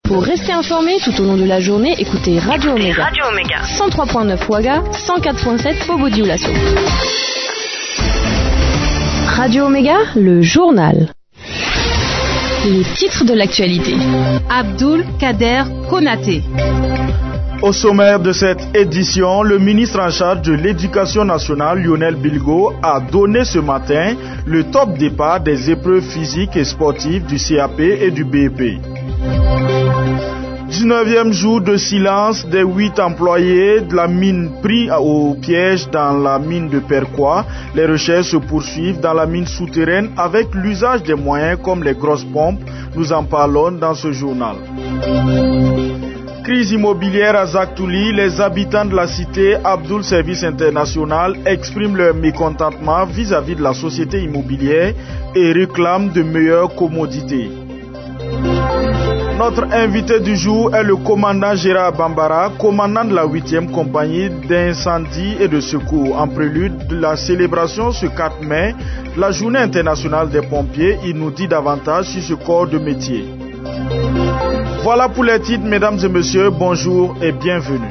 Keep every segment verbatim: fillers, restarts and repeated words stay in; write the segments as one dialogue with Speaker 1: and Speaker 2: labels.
Speaker 1: Pour rester informé tout au long de la journée, écoutez Radio Omega.
Speaker 2: Radio Omega.
Speaker 1: cent trois point neuf Ouaga, cent quatre point sept Bobo-Dioulasso. Radio Omega, le journal. Les titres de l'actualité.
Speaker 3: Abdoul Kader Konaté.
Speaker 4: Au sommaire de cette édition, le ministre en charge de l'Éducation nationale, Lionel Bilgo, a donné ce matin le top départ des épreuves physiques et sportives du C A P et du B E P. dix-neuvième jour de silence des huit employés de la mine pris au piège dans la mine de Perquois. Les recherches se poursuivent dans la mine souterraine avec l'usage des moyens comme les grosses pompes. Nous en parlons dans ce journal. Crise immobilière à Zaktouli, les habitants de la cité Abdoul Service International expriment leur mécontentement vis-à-vis de la société immobilière et réclament de meilleures commodités. Notre invité du jour est le commandant Gérard Bambara, commandant de la huitième compagnie d'incendie et de secours. En prélude de la célébration ce quatre mai, la journée internationale des pompiers, il nous dit davantage sur ce corps de métier. Voilà pour les titres, mesdames et messieurs, bonjour et bienvenue.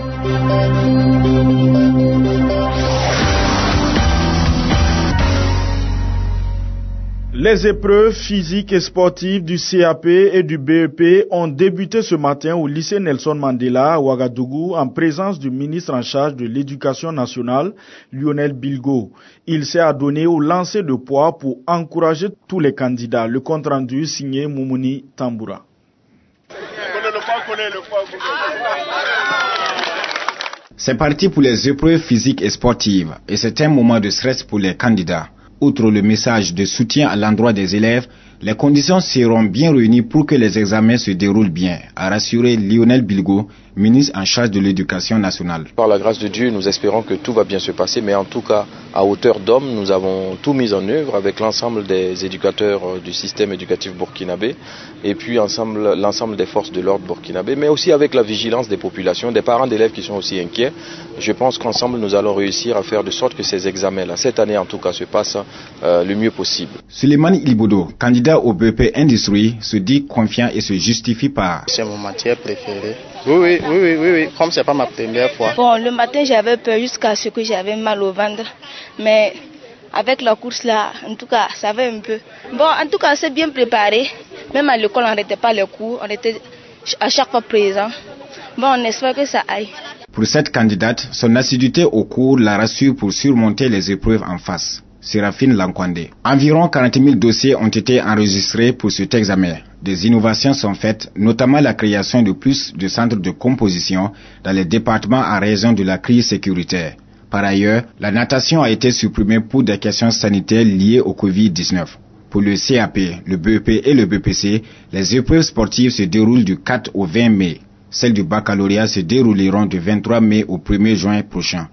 Speaker 4: Les épreuves physiques et sportives du C A P et du B E P ont débuté ce matin au lycée Nelson Mandela à Ouagadougou en présence du ministre en charge de l'Éducation nationale, Lionel Bilgo. Il s'est adonné au lancer de poids pour encourager tous les candidats. Le compte rendu signé Moumouni Tamboura.
Speaker 5: C'est parti pour les épreuves physiques et sportives et c'est un moment de stress pour les candidats. Outre le message de soutien à l'endroit des élèves, les conditions seront bien réunies pour que les examens se déroulent bien, a rassuré Lionel Bilgo, ministre en charge de l'Éducation nationale.
Speaker 6: Par la grâce de Dieu, nous espérons que tout va bien se passer, mais en tout cas, à hauteur d'homme, nous avons tout mis en œuvre avec l'ensemble des éducateurs du système éducatif burkinabé et puis ensemble, l'ensemble des forces de l'ordre burkinabé, mais aussi avec la vigilance des populations, des parents d'élèves qui sont aussi inquiets. Je pense qu'ensemble, nous allons réussir à faire de sorte que ces examens-là, cette année en tout cas, se passent euh, le mieux possible.
Speaker 5: Suleiman Ilbodo, candidat au B E P Industrie, se dit confiant et se justifie par...
Speaker 7: C'est mon matière préférée. Oui, oui, oui, oui, oui, oui. Comme c'est pas ma première fois.
Speaker 8: Bon, le matin, j'avais peur jusqu'à ce que j'avais mal au ventre. Mais avec la course là, en tout cas, ça va un peu. Bon, en tout cas, c'est bien préparé. Même à l'école, on n'arrêtait pas les cours. On était à chaque fois présents. Bon, on espère que ça aille.
Speaker 5: Pour cette candidate, son assiduité au cours la rassure pour surmonter les épreuves en face. Séraphine Lankwande. Environ quarante mille dossiers ont été enregistrés pour cet examen. Des innovations sont faites, notamment la création de plus de centres de composition dans les départements en raison de la crise sécuritaire. Par ailleurs, la natation a été supprimée pour des questions sanitaires liées au covid dix-neuf. Pour le C A P, le B E P et le B P C, les épreuves sportives se déroulent du quatre au vingt mai. Celles du baccalauréat se dérouleront du vingt-trois mai au premier juin prochain.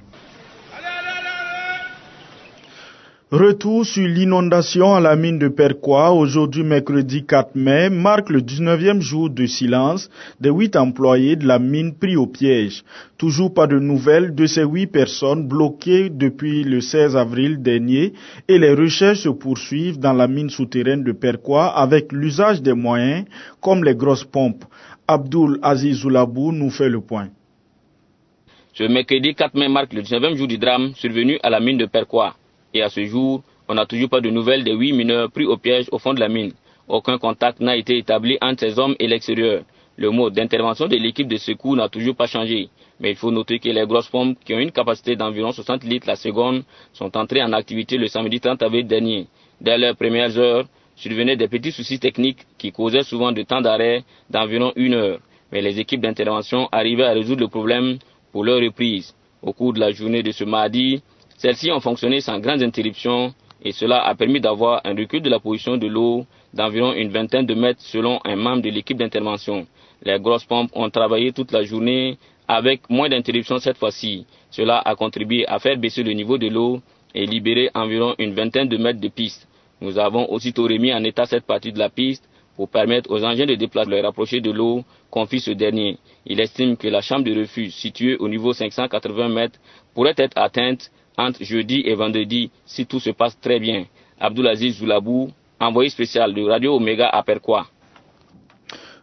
Speaker 4: Retour sur l'inondation à la mine de Perquois, aujourd'hui mercredi quatre mai, marque le dix-neuvième jour de silence des huit employés de la mine pris au piège. Toujours pas de nouvelles de ces huit personnes bloquées depuis le seize avril dernier et les recherches se poursuivent dans la mine souterraine de Perquois avec l'usage des moyens comme les grosses pompes. Abdoul Aziz Zoulabou nous fait le point.
Speaker 9: Ce mercredi quatre mai marque le dix-neuvième jour du drame survenu à la mine de Perquois. Et à ce jour, on n'a toujours pas de nouvelles des huit mineurs pris au piège au fond de la mine. Aucun contact n'a été établi entre ces hommes et l'extérieur. Le mode d'intervention de l'équipe de secours n'a toujours pas changé. Mais il faut noter que les grosses pompes, qui ont une capacité d'environ soixante litres la seconde, sont entrées en activité le samedi trente avril dernier. Dès leurs premières heures, survenaient des petits soucis techniques qui causaient souvent de temps d'arrêt d'environ une heure. Mais les équipes d'intervention arrivaient à résoudre le problème pour leur reprise. Au cours de la journée de ce mardi, celles-ci ont fonctionné sans grandes interruptions et cela a permis d'avoir un recul de la position de l'eau d'environ une vingtaine de mètres selon un membre de l'équipe d'intervention. Les grosses pompes ont travaillé toute la journée avec moins d'interruptions cette fois-ci. Cela a contribué à faire baisser le niveau de l'eau et libérer environ une vingtaine de mètres de piste. Nous avons aussitôt remis en état cette partie de la piste pour permettre aux engins de déplacement de les rapprocher de l'eau, confie ce dernier. Il estime que la chambre de refuge située au niveau cinq cent quatre-vingts mètres pourrait être atteinte entre jeudi et vendredi si tout se passe très bien. Abdoulaziz Zoulabou, envoyé spécial de Radio Omega à Perquois.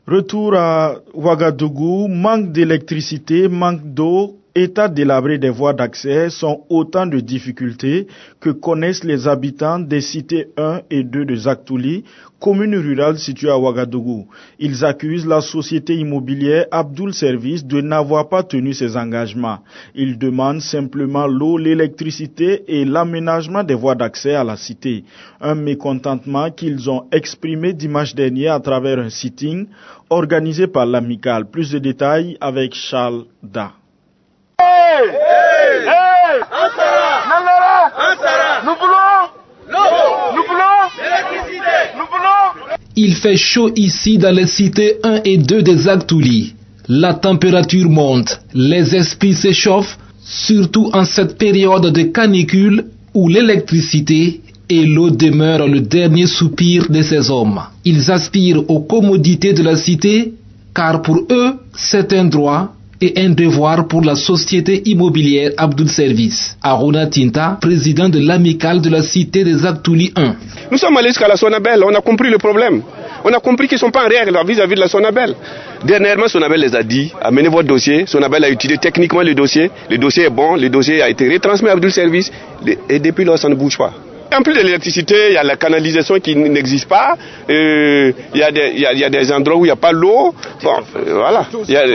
Speaker 4: Retour à Ouagadougou, manque d'électricité, manque d'eau, état délabré des voies d'accès sont autant de difficultés que connaissent les habitants des cités un et deux de Zaktouli, commune rurale située à Ouagadougou. Ils accusent la société immobilière Abdoul Service de n'avoir pas tenu ses engagements. Ils demandent simplement l'eau, l'électricité et l'aménagement des voies d'accès à la cité. Un mécontentement qu'ils ont exprimé dimanche dernier à travers un sitting organisé par l'Amicale. Plus de détails avec Charles Da.
Speaker 2: Hey, hey, hey, Ansara, Nangara, Ansara, nous voulons l'eau, nous voulons l'électricité, nous voulons.
Speaker 10: Il fait chaud ici dans les cités un et deux des Zaktouli. La température monte, les esprits s'échauffent, surtout en cette période de canicule où l'électricité et l'eau demeurent le dernier soupir de ces hommes. Ils aspirent aux commodités de la cité, car pour eux, c'est un droit et un devoir pour la société immobilière Abdoul Service. Aruna Tinta, président de l'amicale de la cité des Zaktouli un.
Speaker 11: Nous sommes allés jusqu'à la Sonabel, on a compris le problème. On a compris qu'ils ne sont pas en règle vis-à-vis de la Sonabel. Dernièrement, Sonabel les a dit, amenez votre dossier. Sonabel a étudié techniquement le dossier. Le dossier est bon, le dossier a été retransmis à Abdoul Service. Et depuis là, ça ne bouge pas. En plus de l'électricité, il y a la canalisation qui n'existe pas. Euh, il, y a des, il, y a, il y a des endroits où il n'y a pas l'eau. Bon, euh, voilà. Il y a,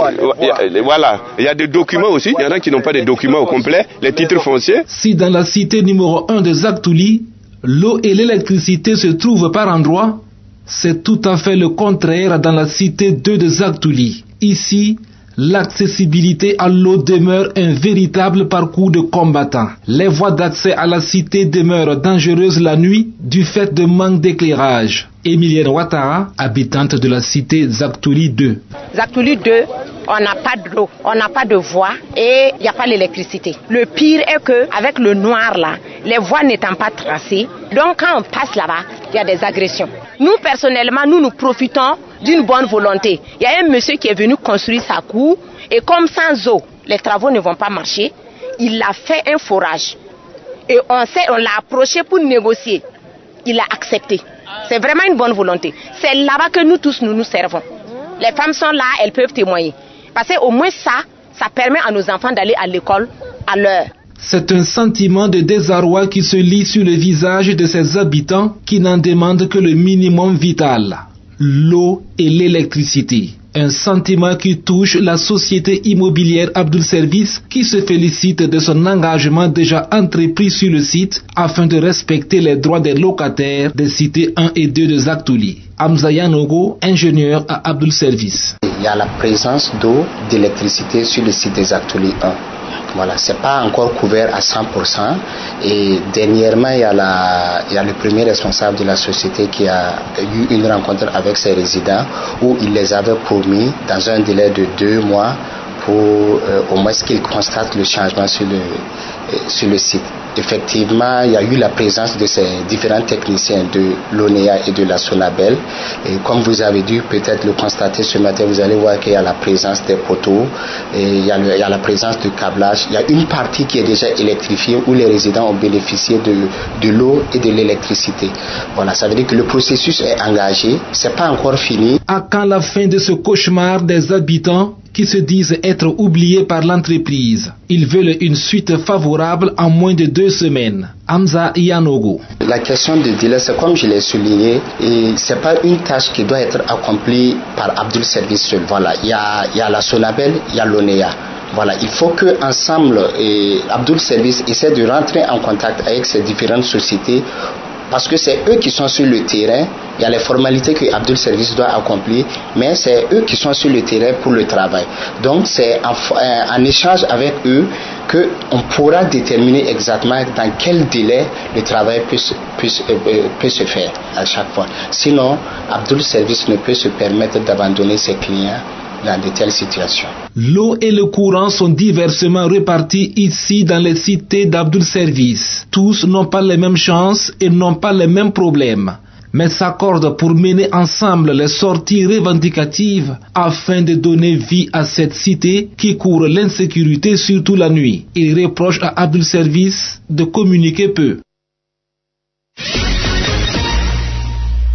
Speaker 11: euh, voilà. Il y a des documents aussi. Il y en a qui n'ont pas de documents au complet. Les titres fonciers.
Speaker 10: Si dans la cité numéro un de Zaktouli, l'eau et l'électricité se trouvent par endroits, c'est tout à fait le contraire dans la cité deux de Zaktouli. Ici, l'accessibilité à l'eau demeure un véritable parcours de combattant. Les voies d'accès à la cité demeurent dangereuses la nuit du fait de manque d'éclairage. Emilienne Ouattara, habitante de la cité Zaktouli deux.
Speaker 12: Zaktouli deux, on n'a pas d'eau, on n'a pas de voie et il n'y a pas l'électricité. Le pire est que avec le noir là, les voies n'étant pas tracées, donc quand on passe là-bas, il y a des agressions. Nous personnellement, nous nous profitons d'une bonne volonté. Il y a un monsieur qui est venu construire sa cour et comme sans eau, les travaux ne vont pas marcher, il a fait un forage. Et on sait, on l'a approché pour négocier. Il a accepté. C'est vraiment une bonne volonté. C'est là-bas que nous tous nous nous servons. Les femmes sont là, elles peuvent témoigner. Parce qu'au moins ça, ça permet à nos enfants d'aller à l'école à l'heure.
Speaker 10: C'est un sentiment de désarroi qui se lit sur le visage de ces habitants qui n'en demandent que le minimum vital, l'eau et l'électricité. Un sentiment qui touche la société immobilière Abdoul Service qui se félicite de son engagement déjà entrepris sur le site afin de respecter les droits des locataires des cités un et deux de Zaktouli. Hamza Yanogo, ingénieur à Abdoul Service.
Speaker 13: Il y a la présence d'eau, d'électricité sur le site des Zaktouli un. Voilà, c'est pas encore couvert à cent pour cent. Et dernièrement, il y a, la, il y a le premier responsable de la société qui a eu une rencontre avec ses résidents où il les avait promis dans un délai de deux mois pour euh, au moins qu'ils constatent le changement sur le, euh, sur le site. Effectivement, il y a eu la présence de ces différents techniciens de l'O N E A et de la Sonabel. Et comme vous avez dû peut-être le constater ce matin, vous allez voir qu'il y a la présence des poteaux, et il y a, le, il y a la présence de câblage. Il y a une partie qui est déjà électrifiée où les résidents ont bénéficié de, de l'eau et de l'électricité. Voilà, ça veut dire que le processus est engagé. C'est pas encore fini.
Speaker 10: À quand la fin de ce cauchemar des habitants qui se disent être oubliés par l'entreprise? Ils veulent une suite favorable en moins de deux semaines. Hamza Yanogo.
Speaker 13: La question de délai, c'est comme je l'ai souligné, et c'est pas une tâche qui doit être accomplie par Abdoul Service seul. Voilà, il y a, il y a la Sonabel, il y a l'O N E A. Voilà, il faut que ensemble, et Abdoul Service essaie de rentrer en contact avec ces différentes sociétés. Parce que c'est eux qui sont sur le terrain, il y a les formalités que Abdoul Service doit accomplir, mais c'est eux qui sont sur le terrain pour le travail. Donc c'est en, en échange avec eux qu'on pourra déterminer exactement dans quel délai le travail peut, peut, peut se faire à chaque fois. Sinon, Abdoul Service ne peut se permettre d'abandonner ses clients dans de telles situations.
Speaker 10: L'eau et le courant sont diversement répartis ici dans les cités d'Abdoul Service. Tous n'ont pas les mêmes chances et n'ont pas les mêmes problèmes, mais s'accordent pour mener ensemble les sorties revendicatives afin de donner vie à cette cité qui court l'insécurité surtout la nuit. Ils reprochent à Abdoul Service de communiquer peu.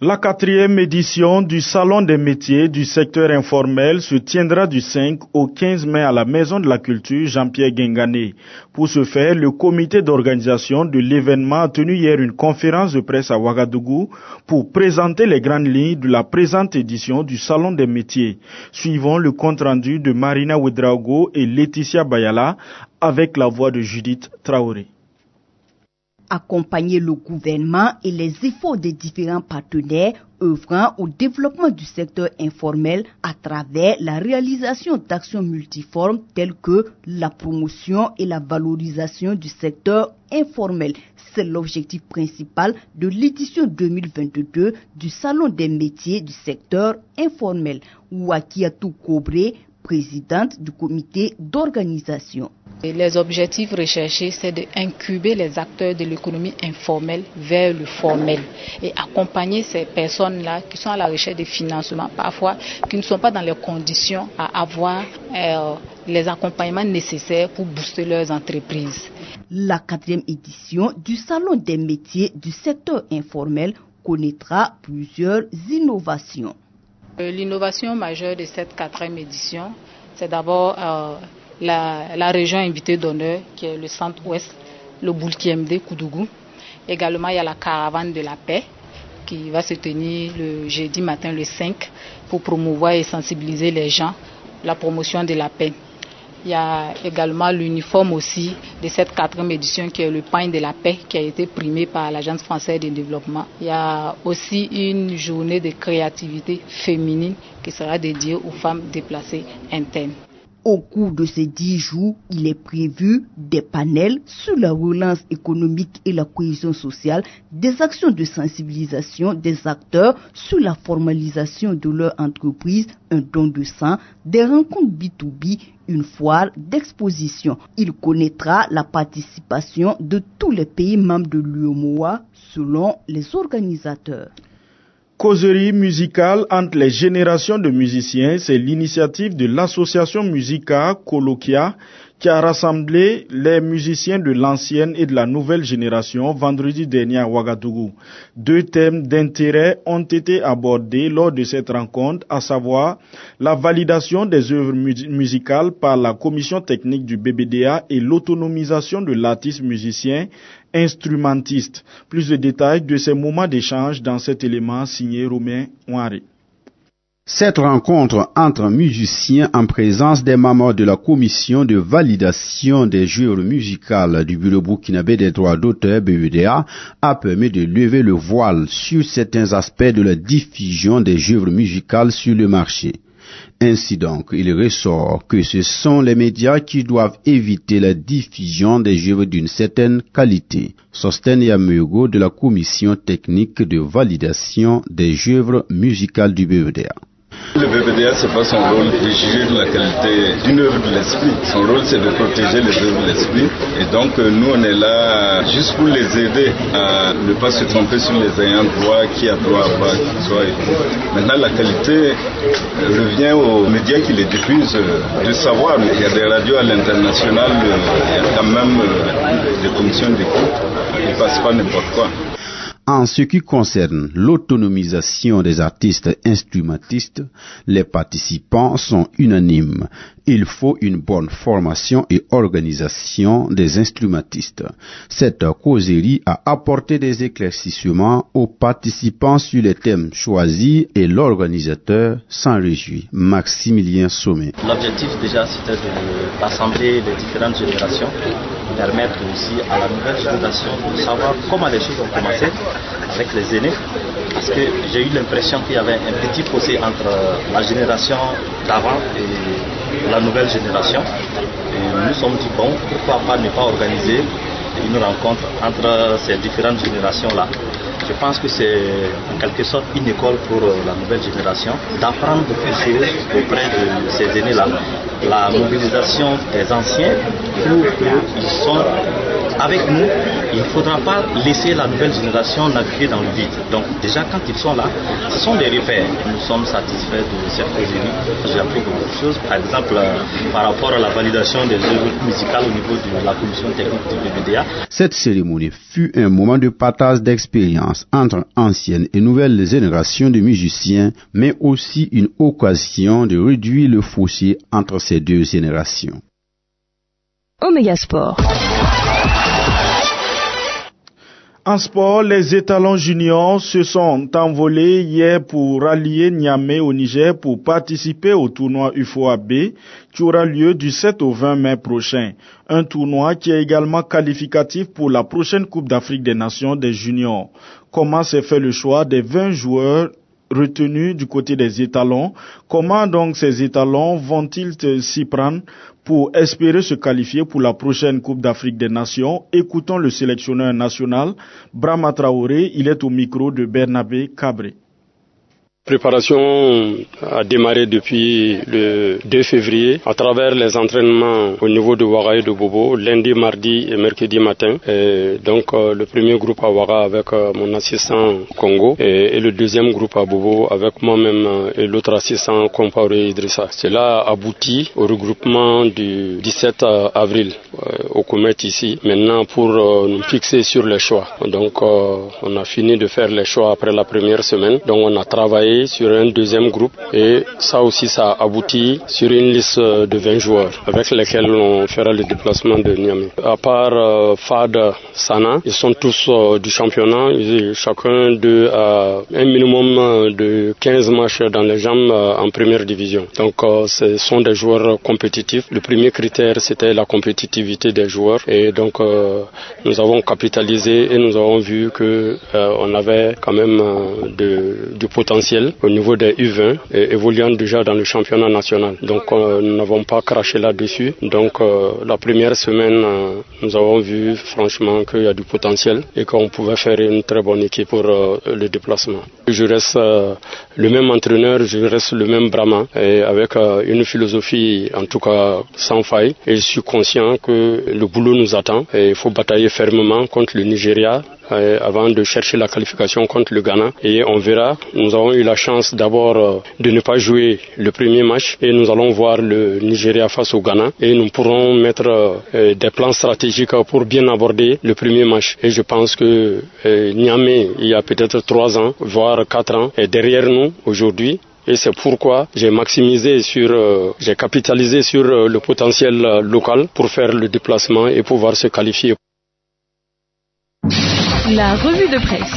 Speaker 4: La quatrième édition du Salon des métiers du secteur informel se tiendra du cinq au quinze mai à la Maison de la Culture Jean-Pierre Guingané. Pour ce faire, le comité d'organisation de l'événement a tenu hier une conférence de presse à Ouagadougou pour présenter les grandes lignes de la présente édition du Salon des métiers. Suivons le compte-rendu de Marina Ouedraogo et Laetitia Bayala avec la voix de Judith Traoré.
Speaker 14: Accompagner le gouvernement et les efforts des différents partenaires œuvrant au développement du secteur informel à travers la réalisation d'actions multiformes telles que la promotion et la valorisation du secteur informel. C'est l'objectif principal de l'édition deux mille vingt-deux du Salon des métiers du secteur informel. Ouakiatou Kobré, présidente du comité d'organisation.
Speaker 15: Les objectifs recherchés, c'est d'incuber les acteurs de l'économie informelle vers le formel et accompagner ces personnes-là qui sont à la recherche de financement, parfois qui ne sont pas dans les conditions à avoir euh, les accompagnements nécessaires pour booster leurs entreprises.
Speaker 14: La quatrième édition du Salon des métiers du secteur informel connaîtra plusieurs innovations.
Speaker 15: L'innovation majeure de cette quatrième édition, c'est d'abord euh, la, la région invitée d'honneur qui est le centre-ouest, le Boulki-M D Koudougou. Également, il y a la caravane de la paix qui va se tenir le jeudi matin le cinq pour promouvoir et sensibiliser les gens la promotion de la paix. Il y a également l'uniforme aussi de cette quatrième édition qui est le pain de la paix qui a été primé par l'Agence française de développement. Il y a aussi une journée de créativité féminine qui sera dédiée aux femmes déplacées internes.
Speaker 14: Au cours de ces dix jours, il est prévu des panels sur la relance économique et la cohésion sociale, des actions de sensibilisation des acteurs sur la formalisation de leur entreprise, un don de sang, des rencontres B deux B, une foire d'exposition. Il connaîtra la participation de tous les pays membres de l'U E M O A selon les organisateurs.
Speaker 4: Causerie musicale entre les générations de musiciens, c'est l'initiative de l'association Musica Coloquia qui a rassemblé les musiciens de l'ancienne et de la nouvelle génération vendredi dernier à Ouagadougou. Deux thèmes d'intérêt ont été abordés lors de cette rencontre, à savoir la validation des œuvres mu- musicales par la commission technique du B B D A et l'autonomisation de l'artiste musicien instrumentiste. Plus de détails de ces moments d'échange dans cet élément signé Romain Ouaré.
Speaker 16: Cette rencontre entre musiciens en présence des membres de la commission de validation des œuvres musicales du Bureau burkinabé des droits d'auteur B B D A a permis de lever le voile sur certains aspects de la diffusion des œuvres musicales sur le marché. Ainsi donc, il ressort que ce sont les médias qui doivent éviter la diffusion des œuvres d'une certaine qualité. Sosten Yamugo de la commission technique de validation des œuvres musicales du B B D A.
Speaker 17: Le B B D A, ce n'est pas son rôle de juger de la qualité d'une œuvre de l'esprit. Son rôle, c'est de protéger les œuvres de l'esprit. Et donc, nous, on est là juste pour les aider à ne pas se tromper sur les ayants droit, qui a droit à quoi, qui soit. Maintenant, la qualité revient aux médias qui les diffusent de savoir. Il y a des radios à l'international, il y a quand même des commissions d'écoute. Ils ne passent pas n'importe quoi.
Speaker 16: En ce qui concerne l'autonomisation des artistes instrumentistes, les participants sont unanimes. Il faut une bonne formation et organisation des instrumentistes. Cette causerie a apporté des éclaircissements aux participants sur les thèmes choisis et l'organisateur s'en réjouit. Maximilien Sommet.
Speaker 18: L'objectif déjà c'était de rassembler les différentes générations, permettre aussi à la nouvelle génération de savoir comment les choses ont commencé avec les aînés, parce que j'ai eu l'impression qu'il y avait un petit fossé entre la génération d'avant et la nouvelle génération. Et nous nous sommes dit, bon, pourquoi pas ne pas organiser une rencontre entre ces différentes générations-là. Je pense que c'est en quelque sorte une école pour la nouvelle génération d'apprendre beaucoup de choses auprès de ces aînés-là. La mobilisation des anciens prouve qu'ils sont avec nous, il ne faudra pas laisser la nouvelle génération naviguer dans le vide. Donc déjà quand ils sont là, ce sont des repères. Nous sommes satisfaits de certains élus. J'ai appris beaucoup de choses, par exemple euh, par rapport à la validation des œuvres musicales au niveau de la commission technique du B B D A.
Speaker 16: Cette cérémonie fut un moment de partage d'expérience entre anciennes et nouvelles générations de musiciens, mais aussi une occasion de réduire le fossé entre ces deux générations.
Speaker 1: Omega Sport.
Speaker 4: En sport, les étalons juniors se sont envolés hier pour rallier Niamey au Niger pour participer au tournoi U F O A B qui aura lieu du sept au vingt mai prochain. Un tournoi qui est également qualificatif pour la prochaine Coupe d'Afrique des Nations des juniors. Comment s'est fait le choix des vingt joueurs retenus du côté des étalons? Comment donc ces étalons vont-ils s'y prendre pour espérer se qualifier pour la prochaine Coupe d'Afrique des Nations? Écoutons le sélectionneur national, Brahma Traoré, il est au micro de Bernabé Cabré.
Speaker 19: Préparation a démarré depuis le deux février à travers les entraînements au niveau de Ouaga et de Bobo, lundi, mardi et mercredi matin. Et donc euh, le premier groupe à Ouaga avec euh, mon assistant Congo et, et le deuxième groupe à Bobo avec moi-même euh, et l'autre assistant Compaoré Idrissa. Cela a abouti au regroupement du dix-sept avril euh, au Comet ici. Maintenant pour euh, nous fixer sur les choix. Donc euh, on a fini de faire les choix après la première semaine. Donc on a travaillé sur un deuxième groupe et ça aussi ça a abouti sur une liste de vingt joueurs avec lesquels on fera le déplacement de Niamey. À part euh, Fad, Sana, ils sont tous euh, du championnat, ils, chacun d'eux a un minimum de quinze matchs dans les jambes euh, en première division. Donc euh, ce sont des joueurs compétitifs. Le premier critère c'était la compétitivité des joueurs et donc euh, nous avons capitalisé et nous avons vu que euh, on avait quand même euh, de, du potentiel au niveau des U vingt, et évoluant déjà dans le championnat national. Donc euh, nous n'avons pas craché là-dessus. Donc euh, la première semaine, euh, nous avons vu franchement qu'il y a du potentiel et qu'on pouvait faire une très bonne équipe pour euh, le déplacement. Je reste euh, le même entraîneur, je reste le même Brahma, et avec euh, une philosophie en tout cas sans faille. Et je suis conscient que le boulot nous attend et il faut batailler fermement contre le Nigeria euh, avant de chercher la qualification contre le Ghana. Et on verra, nous avons eu la chance d'abord euh, de ne pas jouer le premier match et nous allons voir le Nigeria face au Ghana et nous pourrons mettre euh, des plans stratégiques pour bien aborder le premier match. Et je pense que euh, Niamey, il y a peut-être trois ans, voire quatre ans, est derrière nous aujourd'hui. Et c'est pourquoi j'ai maximisé sur, euh, j'ai capitalisé sur euh, le potentiel euh, local pour faire le déplacement et pouvoir se qualifier.
Speaker 3: La revue de presse.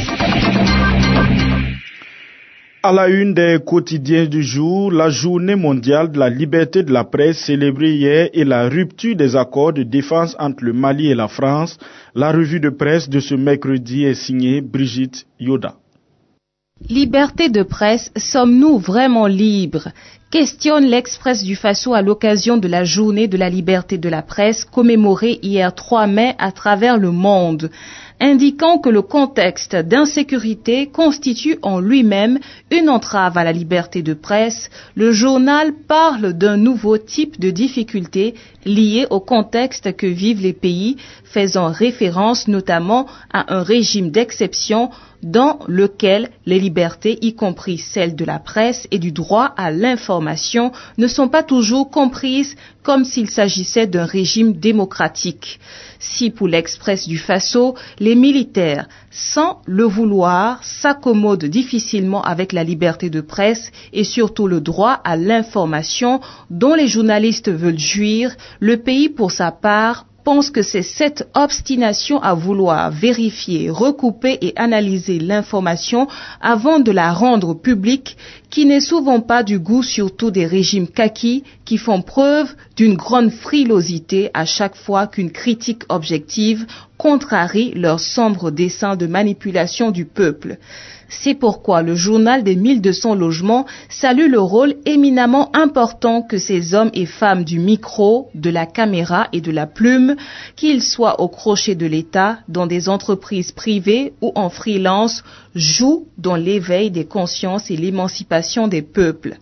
Speaker 4: À la une des quotidiens du jour, la journée mondiale de la liberté de la presse célébrée hier et la rupture des accords de défense entre le Mali et la France. La revue de presse de ce mercredi est signée Brigitte Yoda.
Speaker 3: Liberté de presse, sommes-nous vraiment libres? Questionne l'Express du Faso à l'occasion de la journée de la liberté de la presse commémorée hier trois mai à travers le monde, indiquant que le contexte d'insécurité constitue en lui-même une entrave à la liberté de presse. Le journal parle d'un nouveau type de difficulté lié au contexte que vivent les pays, faisant référence notamment à un régime d'exception dans lequel les libertés, y compris celles de la presse et du droit à l'information, ne sont pas toujours comprises comme s'il s'agissait d'un régime démocratique. Si pour l'Express du Faso, les militaires, sans le vouloir, s'accommodent difficilement avec la liberté de presse et surtout le droit à l'information dont les journalistes veulent jouir, le pays, pour sa part, pense que c'est cette obstination à vouloir vérifier, recouper et analyser l'information avant de la rendre publique qui n'est souvent pas du goût surtout des régimes kakis qui font preuve d'une grande frilosité à chaque fois qu'une critique objective contrarie leur sombre dessein de manipulation du peuple. C'est pourquoi le journal des mille deux cents logements salue le rôle éminemment important que ces hommes et femmes du micro, de la caméra et de la plume, qu'ils soient au crochet de l'État, dans des entreprises privées ou en freelance, jouent dans l'éveil des consciences et l'émancipation des peuples.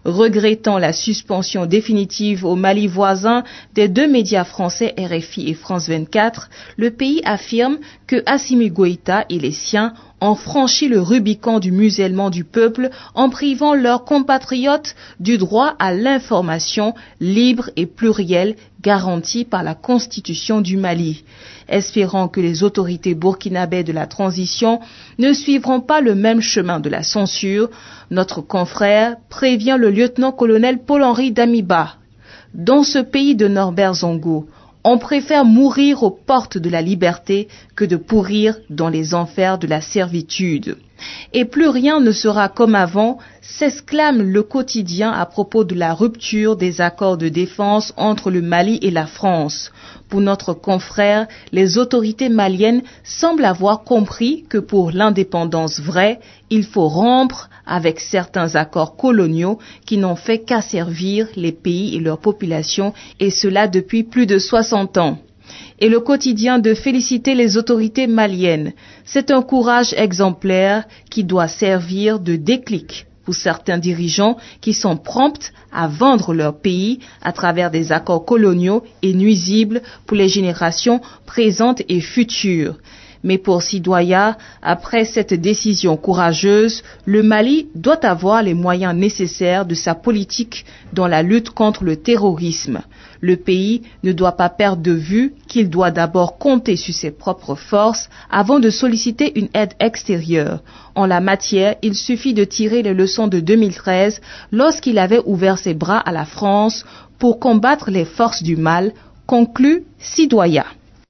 Speaker 3: Regrettant la suspension définitive au Mali voisin des deux médias français R F I et France vingt-quatre, le pays affirme que Assimi Goïta et les siens ont franchi le Rubicon du musellement du peuple en privant leurs compatriotes du droit à l'information libre et plurielle garanti par la Constitution du Mali. Espérant que les autorités burkinabées de la transition ne suivront pas le même chemin de la censure, notre confrère prévient le lieutenant-colonel Paul-Henri Damiba. Dans ce pays de Norbert Zongo, on préfère mourir aux portes de la liberté que de pourrir dans les enfers de la servitude. Et plus rien ne sera comme avant, s'exclame le quotidien à propos de la rupture des accords de défense entre le Mali et la France. Pour notre confrère, les autorités maliennes semblent avoir compris que pour l'indépendance vraie, il faut rompre avec certains accords coloniaux qui n'ont fait qu'asservir les pays et leurs populations, et cela depuis plus de soixante ans. Et le quotidien de féliciter les autorités maliennes. C'est un courage exemplaire qui doit servir de déclic pour certains dirigeants qui sont prompts à vendre leur pays à travers des accords coloniaux et nuisibles pour les générations présentes et futures. Mais pour Sidoya, après cette décision courageuse, le Mali doit avoir les moyens nécessaires de sa politique dans la lutte contre le terrorisme. Le pays ne doit pas perdre de vue qu'il doit d'abord compter sur ses propres forces avant de solliciter une aide extérieure. En la matière, il suffit de tirer les leçons de deux mille treize lorsqu'il avait ouvert ses bras à la France pour combattre les forces du mal, conclut Sidoya.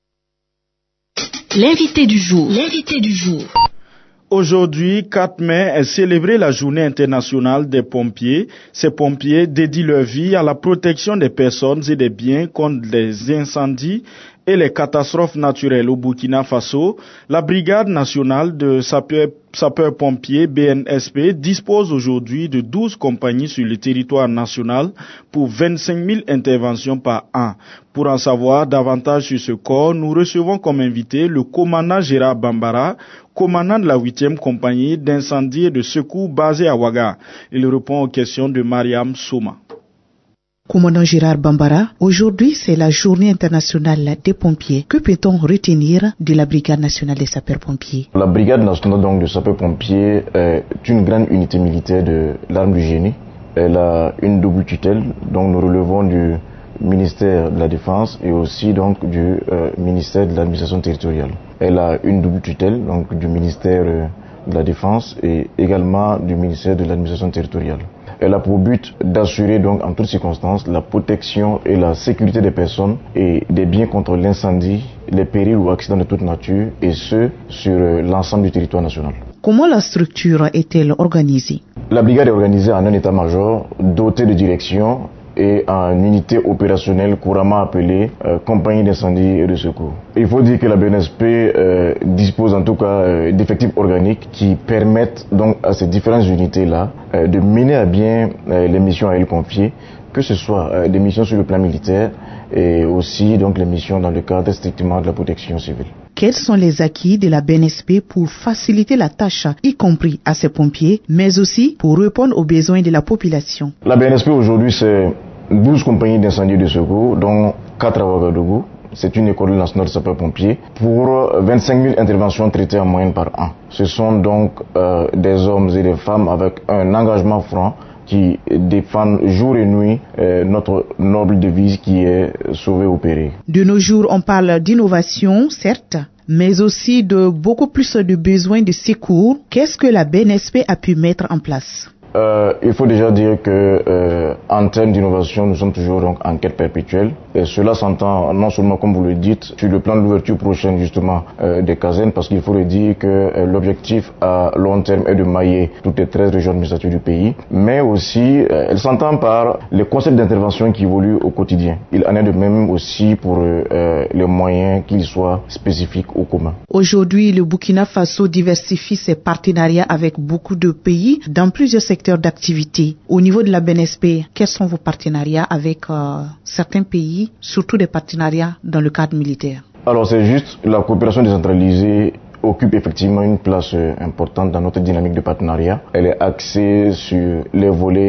Speaker 1: L'invité du jour. L'invité du jour.
Speaker 4: Aujourd'hui, quatre mai, est célébrée la journée internationale des pompiers. Ces pompiers dédient leur vie à la protection des personnes et des biens contre les incendies et les catastrophes naturelles. Au Burkina Faso, la Brigade nationale de sapeurs-pompiers B N S P dispose aujourd'hui de douze compagnies sur le territoire national pour vingt-cinq mille interventions par an. Pour en savoir davantage sur ce corps, nous recevons comme invité le commandant Gérard Bambara, commandant de la huitième compagnie d'incendie et de secours basée à Ouaga. Il répond aux questions de Mariam Souma.
Speaker 20: Commandant Gérard Bambara, aujourd'hui c'est la journée internationale des pompiers. Que peut-on retenir de la Brigade nationale des sapeurs-pompiers?
Speaker 21: La Brigade nationale donc, de sapeurs-pompiers est une grande unité militaire de l'arme du génie. Elle a une double tutelle, donc nous relevons du ministère de la Défense et aussi donc du euh, ministère de l'administration territoriale. Elle a une double tutelle, donc du ministère euh, de la Défense et également du ministère de l'administration territoriale. Elle a pour but d'assurer donc en toutes circonstances la protection et la sécurité des personnes et des biens contre l'incendie, les périls ou accidents de toute nature, et ce sur euh, l'ensemble du territoire national.
Speaker 20: Comment la structure est-elle organisée?
Speaker 21: La brigade est organisée en un état-major doté de direction et en unité opérationnelle couramment appelée euh, compagnie d'incendie et de secours. Il faut dire que la B N S P euh, dispose en tout cas euh, d'effectifs organiques qui permettent donc à ces différentes unités-là euh, de mener à bien euh, les missions à elles confiées, que ce soit euh, des missions sur le plan militaire et aussi donc les missions dans le cadre strictement de la protection civile.
Speaker 20: Quels sont les acquis de la B N S P pour faciliter la tâche, y compris à ces pompiers, mais aussi pour répondre aux besoins de la population?
Speaker 21: La B N S P aujourd'hui c'est douze compagnies d'incendie et de secours, dont quatre à Ouagadougou. C'est une école nationale de sapeurs-pompiers pour vingt-cinq mille interventions traitées en moyenne par an. Ce sont donc euh, des hommes et des femmes avec un engagement franc qui défendent jour et nuit euh, notre noble devise qui est sauver ou périr.
Speaker 20: De nos jours, on parle d'innovation, certes, mais aussi de beaucoup plus de besoins de secours. Qu'est-ce que la B N S P a pu mettre en place?
Speaker 21: Euh, il faut déjà dire que euh, en termes d'innovation, nous sommes toujours donc en quête perpétuelle. Et cela s'entend non seulement, comme vous le dites, sur le plan de l'ouverture prochaine justement euh, des casernes, parce qu'il faut le dire que euh, l'objectif à long terme est de mailler toutes les treize régions administratives du pays, mais aussi euh, elle s'entend par les concepts d'intervention qui évoluent au quotidien. Il en est de même aussi pour euh, les moyens, qu'ils soient spécifiques ou communs.
Speaker 20: Aujourd'hui, le Burkina Faso diversifie ses partenariats avec beaucoup de pays dans plusieurs secteurs d'activité. Au niveau de la B N S P, quels sont vos partenariats avec euh, certains pays, surtout des partenariats dans le cadre militaire?
Speaker 21: Alors c'est juste, la coopération décentralisée occupe effectivement une place euh, importante dans notre dynamique de partenariat. Elle est axée sur les volets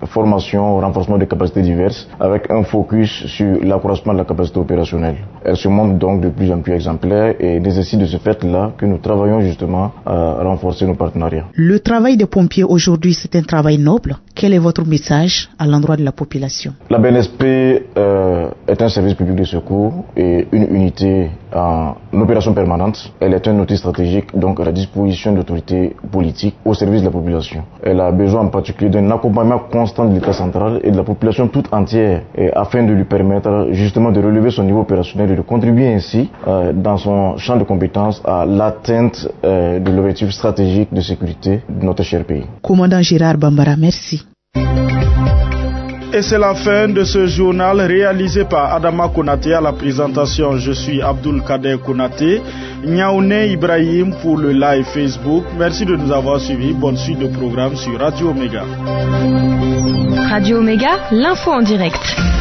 Speaker 21: formation, renforcement des capacités diverses, avec un focus sur l'accroissement de la capacité opérationnelle. Elle se montre donc de plus en plus exemplaire et nécessite de ce fait-là que nous travaillons justement à renforcer nos partenariats.
Speaker 20: Le travail des pompiers aujourd'hui, c'est un travail noble. Quel est votre message à l'endroit de la population?
Speaker 21: La B N S P euh, est un service public de secours et une unité en opération permanente. Elle est un outil stratégique donc à la disposition d'autorités politiques au service de la population. Elle a besoin en particulier d'un accompagnement constant de l'État central et de la population toute entière et afin de lui permettre justement de relever son niveau opérationnel et de contribuer ainsi euh, dans son champ de compétences à l'atteinte euh, de l'objectif stratégique de sécurité de notre cher pays.
Speaker 20: Commandant Gérard Bambara, merci.
Speaker 4: Et c'est la fin de ce journal réalisé par Adama Konaté à la présentation. Je suis Abdul Kader Konaté, Nyaoune Ibrahim pour le live Facebook. Merci de nous avoir suivis. Bonne suite de programme sur Radio Omega.
Speaker 1: Radio Omega, l'info en direct.